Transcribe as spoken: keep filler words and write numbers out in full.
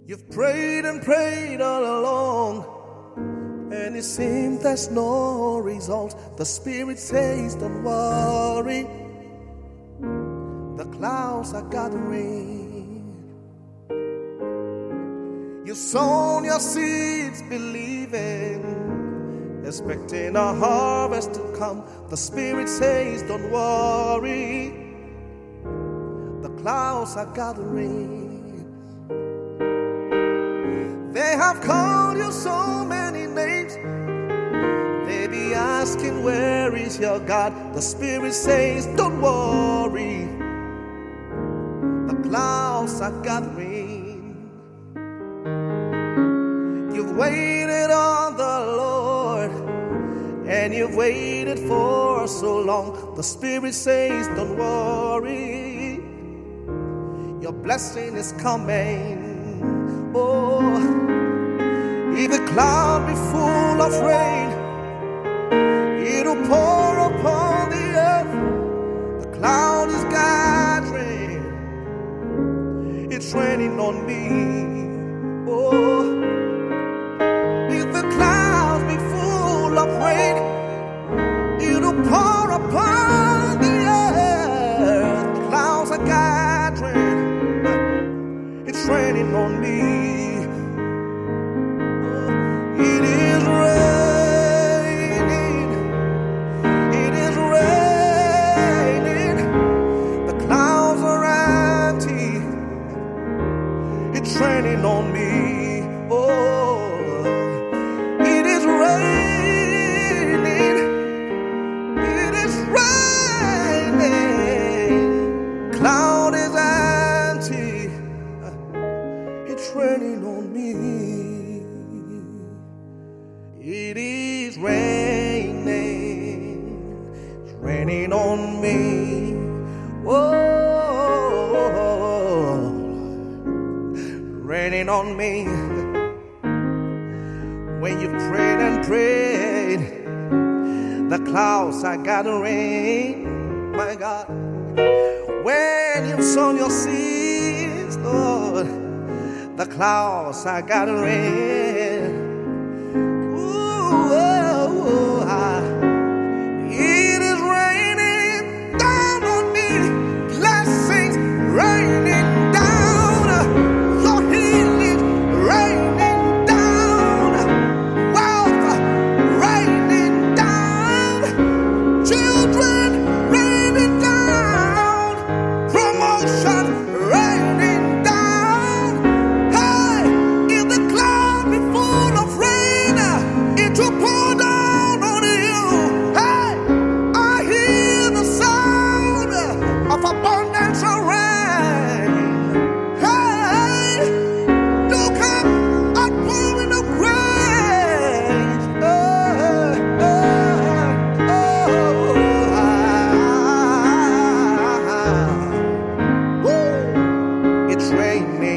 You've prayed and prayed all along, and it seems there's no result. The Spirit says, don't worry, the clouds are gathering. You've sown your seeds believing, expecting a harvest to come. The Spirit says, don't worry, the clouds are gathering. They have called you so many names. They be asking, where is your God? The Spirit says, don't worry, the clouds are gathering. You've waited on the Lord, and you've waited for so long. The Spirit says, don't worry, your blessing is coming. Oh, if the cloud be full of rain, it'll pour upon the earth. The cloud is gathering, it's raining on me. Oh, if the clouds be full of rain, it'll pour upon the earth. The clouds are gathering, it's raining on me. Raining on me, oh, it is raining, it is raining, cloud is empty, it's raining on me, it is raining, it's raining on me, oh. Raining on me. When you prayed and prayed, the clouds are gathering, my God. When you've sown your seeds, Lord, the clouds are gathering. Ooh, oh, oh, ah. It is raining down on me, blessings raining. Raining.